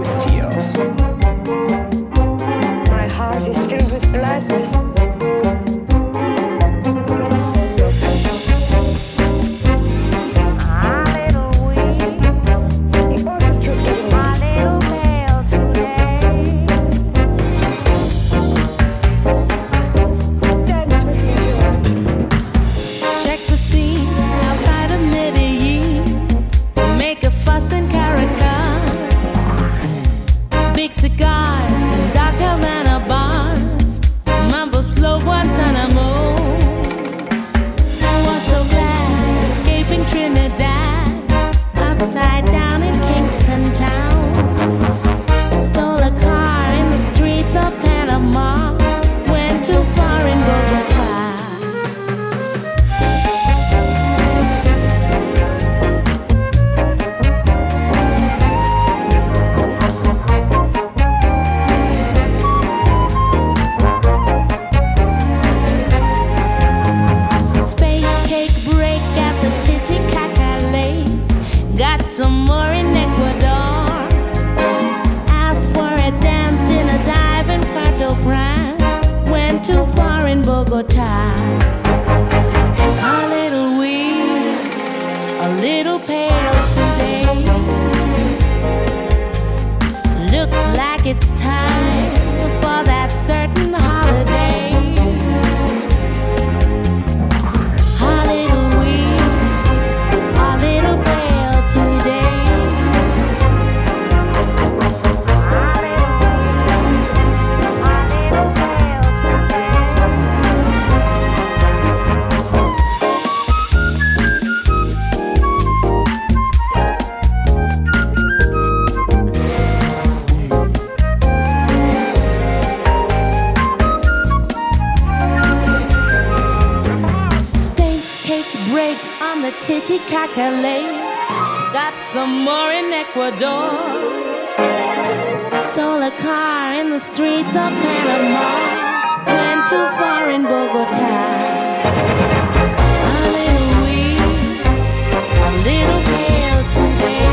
to yours. My heart is filled with gladness. Cigars and dark Havana bars, mambo slow Guantanamo. Was so glad escaping Trinidad, upside down in Kingston town. Stole a car in the streets of Panama, went too far in Bogota. Some more in Ecuador. Asked for a dance in a dive in Port-au-Prince. Went too far in Bogota. A little weak, a little pale today. Looks like it's time for that certain holiday. Titicaca Lake, got some more in Ecuador. Stole a car in the streets of Panama, went too far in Bogota. A little weak, a little pale today.